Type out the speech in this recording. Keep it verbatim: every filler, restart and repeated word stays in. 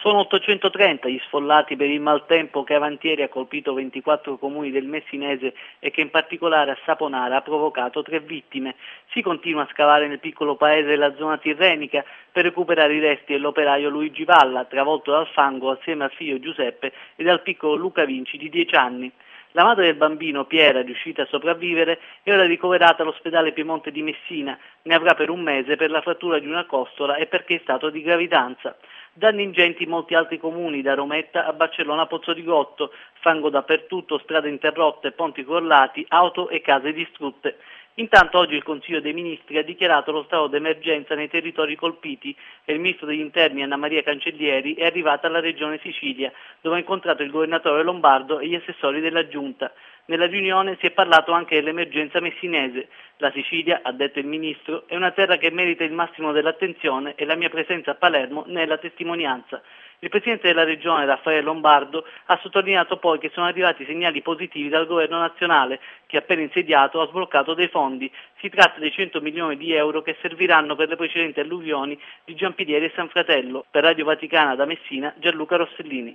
Sono ottocentotrenta gli sfollati per il maltempo che avanti ieri ha colpito ventiquattro comuni del Messinese e che in particolare a Saponara ha provocato tre vittime. Si continua a scavare nel piccolo paese della zona tirrenica per recuperare i resti dell'operaio Luigi Valla, travolto dal fango assieme al figlio Giuseppe e dal piccolo Luca Vinci di dieci anni. La madre del bambino, Piera, riuscita a sopravvivere, è ora ricoverata all'ospedale Piemonte di Messina. Ne avrà per un mese per la frattura di una costola e perché è stato di gravidanza. Danni ingenti in molti altri comuni, da Rometta a Barcellona Pozzolgotto, fango dappertutto, strade interrotte, ponti crollati, auto e case distrutte. Intanto oggi il Consiglio dei Ministri ha dichiarato lo stato d'emergenza nei territori colpiti e il Ministro degli Interni Anna Maria Cancellieri è arrivata alla Regione Sicilia, dove ha incontrato il governatore lombardo e gli assessori della Giunta. Nella riunione si è parlato anche dell'emergenza messinese. La Sicilia, ha detto il Ministro, è una terra che merita il massimo dell'attenzione e la mia presenza a Palermo ne è la testimonianza. Il Presidente della Regione, Raffaele Lombardo, ha sottolineato poi che sono arrivati segnali positivi dal Governo nazionale, che appena insediato ha sbloccato dei fondi. Si tratta dei cento milioni di euro che serviranno per le precedenti alluvioni di Giampilieri e San Fratello. Per Radio Vaticana da Messina, Gianluca Rossellini.